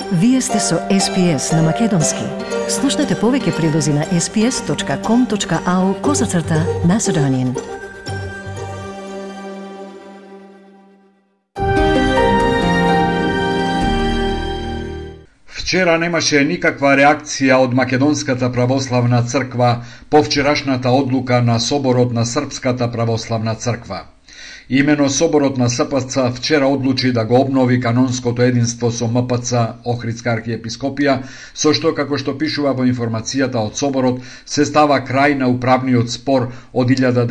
Вие сте со SPS на Македонски. Слушнете повеќе прилози на sps.com.au/Macedonian. Вчера немаше никаква реакција од Македонската православна црква по вчерашната одлука на Соборот на Српската православна црква. Имено Соборот на СПЦ вчера одлучи да го обнови канонското единство со МПЦ Охридска архиепископија, со што, како што пишува во информацијата од Соборот, се става крај на управниот спор од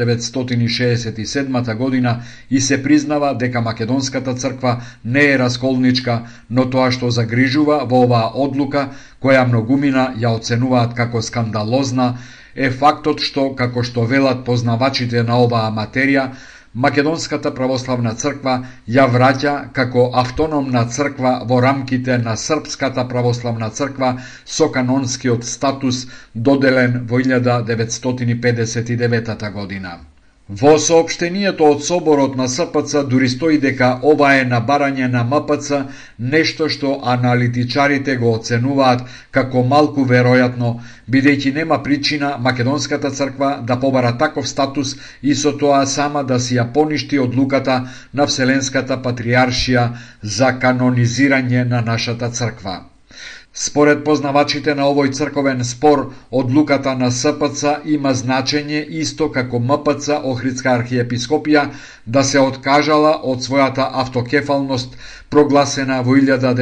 1967 година и се признава дека Македонската црква не е расколничка, но тоа што загрижува во оваа одлука, која многумина ја оценуваат како скандалозна, е фактот што, како што велат познавачите на оваа материја, Македонската православна црква ја враќа како автономна црква во рамките на Српската православна црква со канонскиот статус доделен во 1959 година. Во соопштението од Соборот на СПЦ дури стои дека ова е на барање на МПЦ, нешто што аналитичарите го оценуваат како малку веројатно, бидејќи нема причина Македонската црква да побара таков статус и со тоа сама да си ја поништи одлуката на Вселенската патријаршија за канонизирање на нашата црква. Според познавачите на овој црковен спор, одлуката на СПЦ има значење исто како МПЦ Охридска архиепископија да се откажала од својата автокефалност прогласена во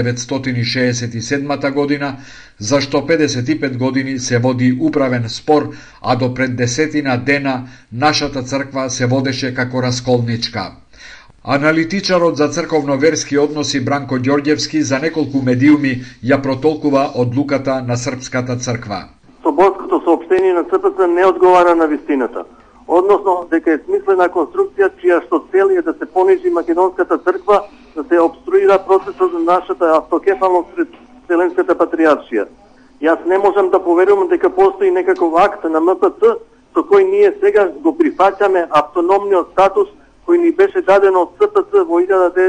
1967 година, за што 55 години се води управен спор, а до пред 10 дена нашата црква се водеше како расколничка. Аналитичарот за црковно-верски односи Бранко Ѓорѓевски за неколку медиуми ја протолкува одлуката на Српската црква. Соборското соопштение на СПЦ не одговара на вистината, односно дека е смислена конструкција чија што цел е да се понижи Македонската црква, да се обструира процесот на нашата автокефалност пред Вселенската патријаршија. Јас не можам да поверувам дека постои некаков акт на МПЦ со кој ние сега го прифаќаме автономниот статус кој ни беше даден од СПЦ во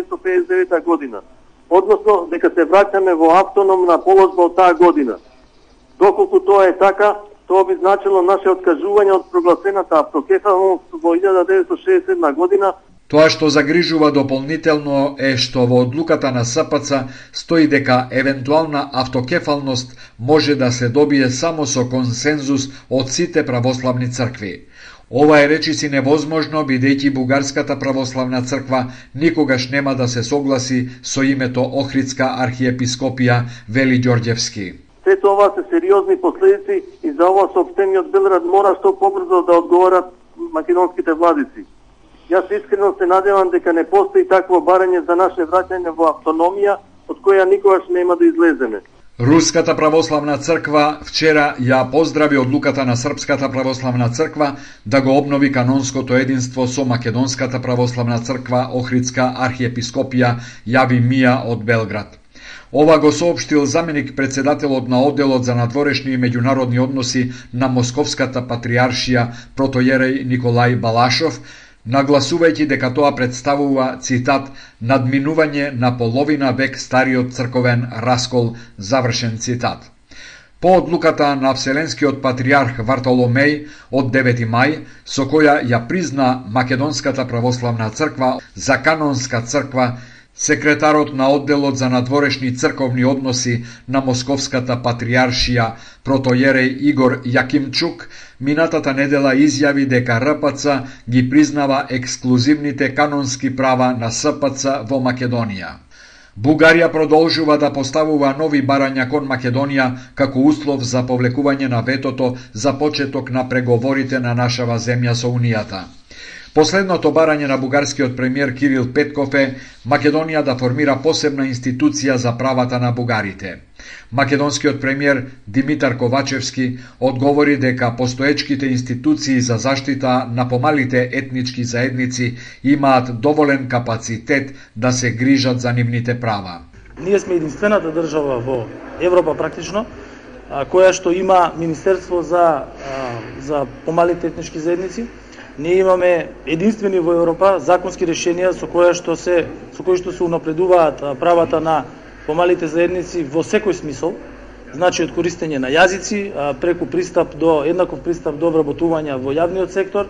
1959 година, односно дека се враќаме во автономна положба од таа година. Доколку тоа е така, тоа би значило наше откажување од прогласената автокефалност во 1967 година. Тоа што загрижува дополнително е што во одлуката на СПЦ стои дека евентуална автокефалност може да се добие само со консензус од сите православни цркви. Ова е речиси невозможно, бидејќи Бугарската православна црква никогаш нема да се согласи со името Охридска архиепископија, вели Ѓорѓевски. Сето ова се сериозни последици и за ова соопштение од Белград мора што побрзо да одговорат македонските владици. Јас искрено се надевам дека не постои такво барање за наше враќање во автономија, од која никогаш нема да излеземе. Руската православна црква вчера ја поздрави одлуката на Српската православна црква да го обнови канонското единство со Македонската православна црква Охридска архиепископија Јави Мија од Белград. Ова го соопштил заменик председателот на одделот за надворешни и меѓународни односи на Московската патријаршија протојереј Николај Балашов, нагласувајќи дека тоа представува, цитат, надминување на половина век стариот црковен раскол, завршен цитат. По одлуката на Вселенскиот патријарх Вартоломеј од 9 мај, со која ја призна Македонската православна црква за канонска црква, секретарот на одделот за надворешни црковни односи на Московската патријаршија протојереј Игор Јакимчук минатата недела изјави дека РПЦ ги признава ексклузивните канонски права на СПЦ во Македонија. Бугарија продолжува да поставува нови барања кон Македонија како услов за повлекување на ветото за почеток на преговорите на нашава земја со Унијата. Последното барање на бугарскиот премиер Кирил Петков е Македонија да формира посебна институција за правата на бугарите. Македонскиот премиер Димитар Ковачевски одговори дека постоечките институции за заштита на помалите етнички заедници имаат доволен капацитет да се грижат за нивните права. Ние сме единствената држава во Европа практично која што има Министерство за помалите етнички заедници. Ние имаме единствени во Европа законски решенија со кои што се унапредуваат правата на помалите заедници во секој смисол, значи од користење на јазици, преку еднаков пристап до вработување во јавниот сектор,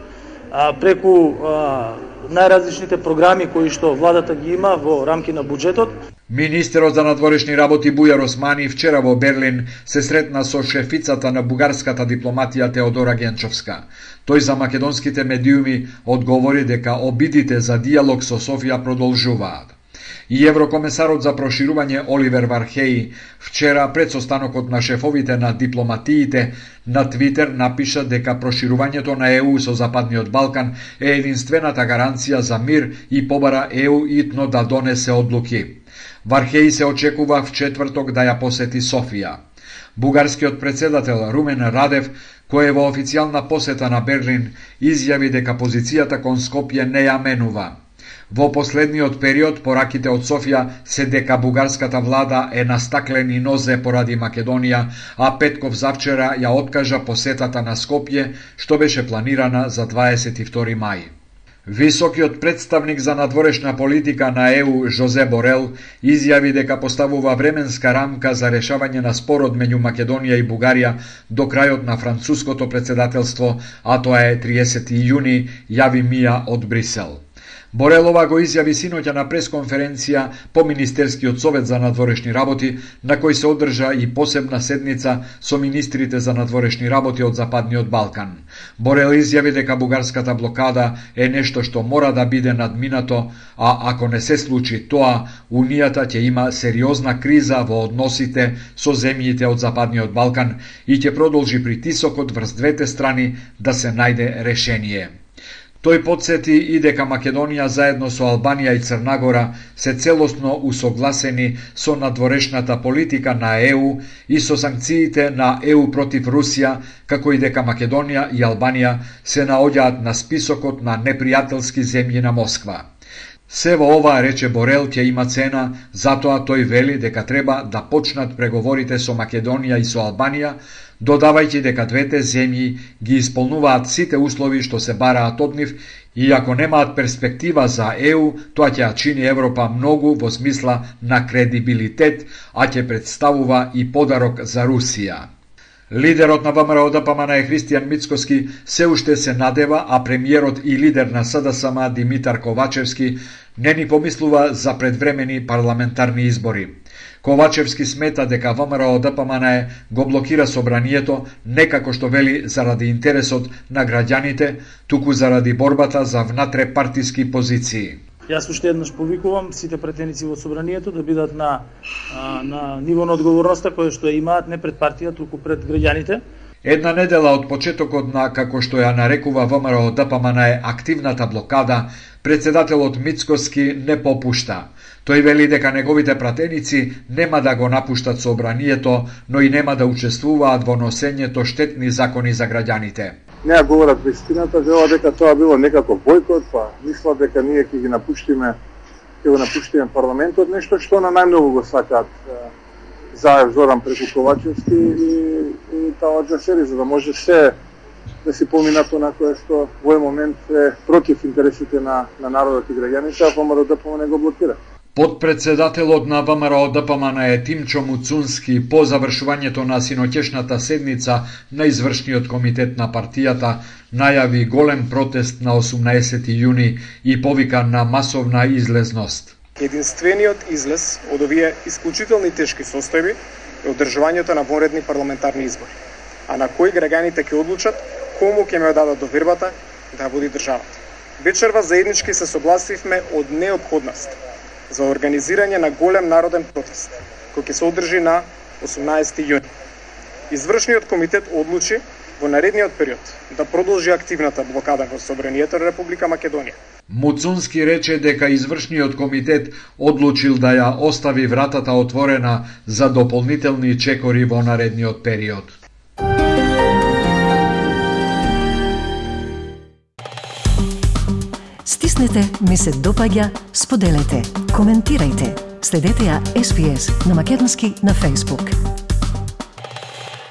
преку најразличните програми кои што владата ги има во рамки на буџетот. Министерот за надворешни работи Бујар Османи вчера во Берлин се сретна со шефицата на бугарската дипломатија Теодора Генчовска. Тој за македонските медиуми одговори дека обидите за диалог со Софија продолжуваат. И еврокомесарот за проширување Оливер Вархеи вчера пред состанокот на шефовите на дипломатиите на Твитер напиша дека проширувањето на ЕУ со Западниот Балкан е единствената гаранција за мир и побара ЕУ итно да донесе одлуки. Вархеи се очекува в четврток да ја посети Софија. Бугарскиот председател Румен Радев, кој е во официјална посета на Берлин, изјави дека позицијата кон Скопје не ја менува. Во последниот период пораките од Софија се дека бугарската влада е на стаклени нозе поради Македонија, а Петков завчера ја откажа посетата на Скопје, што беше планирана за 22 мај. Високиот представник за надворешна политика на ЕУ Жозе Борел изјави дека поставува временска рамка за решавање на спорот меѓу Македонија и Бугарија до крајот на француското председателство, а тоа е 30 јуни, јави Мија од Брисел. Борелова го изјави синоќа на пресконференција по Министерскиот совет за надворешни работи, на кој се одржа и посебна седница со министрите за надворешни работи од Западниот Балкан. Борел изјави дека бугарската блокада е нешто што мора да биде надминато, а ако не се случи тоа, Унијата ќе има сериозна криза во односите со земјите од Западниот Балкан и ќе продолжи притисокот врз двете страни да се најде решение. Тој потсети и дека Македонија заедно со Албанија и Црна Гора се целосно усогласени со надворешната политика на ЕУ и со санкциите на ЕУ против Русија, како и дека Македонија и Албанија се наоѓаат на списокот на непријателски земји на Москва. Се во ова, рече Борел, ќе има цена, затоа тој вели дека треба да почнат преговорите со Македонија и со Албанија, додавајќи дека двете земји ги исполнуваат сите услови што се бараат од нив и ако немаат перспектива за ЕУ, тоа ќе ја чини Европа многу во смисла на кредибилитет, а ќе представува и подарок за Русија. Лидерот на ВМРО-ДПМН Христијан Мицкоски се уште се надева, а премиерот и лидер на СДСМ Димитар Ковачевски не ни помислува за предвремени парламентарни избори. Ковачевски смета дека ВМРО-ДПМН го блокира собранието не како што вели заради интересот на граѓаните, туку заради борбата за внатре-партиски позиции. Јас уште еднаш повикувам сите претеници во собранието да бидат на ниво на одговорноста која што имаат не пред партија, туку пред граѓаните. Една недела од почетокот на, како што ја нарекува ВМРО-ДПМН, активната блокада, председателот Мицкоски не попушта. Тој вели дека неговите пратеници нема да го напуштат собранието, но и нема да учествуваат во носењето штетни закони за граѓаните. Не ја говорат вистината, вела дека тоа било некако бойкот, па мисла дека ние ќе го напуштиме парламентот, нешто што на најмногу го сакаат Заев Зоран преку Ковачевски и Талаџа Сери, за да може се да си поминат она кое што во овој момент е против интересите на народот и граѓаните, а ВМРО-ДПМН не го блокира. Подпредседателот на ВМРО-ДПМН Тимчо Муцунски по завршувањето на синоќешната седница на извршниот комитет на партијата најави голем протест на 18 јуни и повика на масовна излезност. Единствениот излез од овие исклучителни тешки состојби е одржувањето на вонредни парламентарни избори, а на кои граѓаните ќе одлучат кому ќе ме дадат довербата да води државата. Вечерва заеднички се согласивме од неопходност за организирање на голем народен протест, кој ќе се одржи на 18 јуни. Извршниот комитет одлучи во наредниот период да продолжи активната блокада во собранието на Република Македонија. Муцунски рече дека извршниот комитет одлучил да ја остави вратата отворена за дополнителни чекори во наредниот период. Стиснете, ми се допаѓа, споделете, коментирајте. Следете ја SPS на Македонски на Facebook.